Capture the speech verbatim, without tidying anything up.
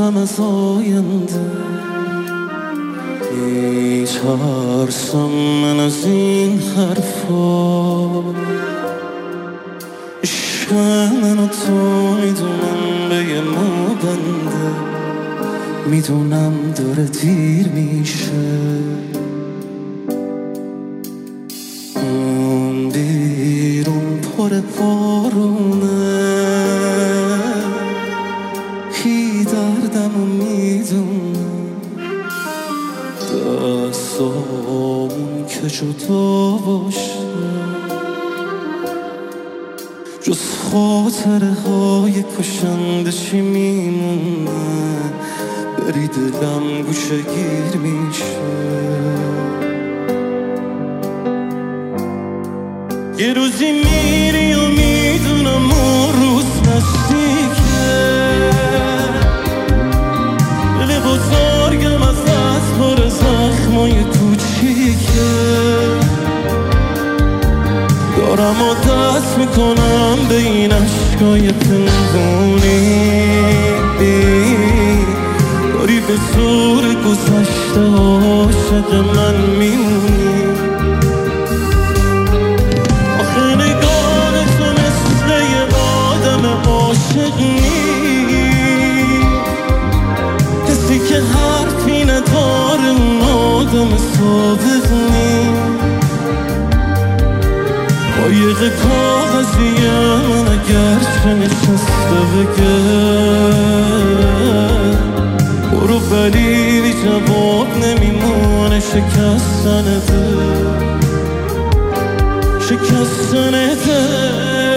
میترسم از آینده، میترسم من از این حرفا. عشق من و تو میدونم به یه مو بنده، میدونم داره دیر میشه. اون بیرون پر بارونه، هی دردم و میدونم دستامون که جدا باشه، جز خاطره های کشنده چی میمونه؟ بری دلم گوشه گیر میشه. یه روزی میری و میدونم اون روز نزدیکه، دل بزرگم از دست پر زخمای کوچیکه، دارم و دست میکنم به این عشقای پنهونی، داری به زور گذشته عاشق من میمونی. آخه نگاه تو مثل یه آدم عاشق نیست، کسی که حرفی نداره اون آدم صادق نیست. قایق کاغذیه من اگر چه نشسته بگه برو، ولی بی جواب نمیمونه شکستن دل، شکستن دل.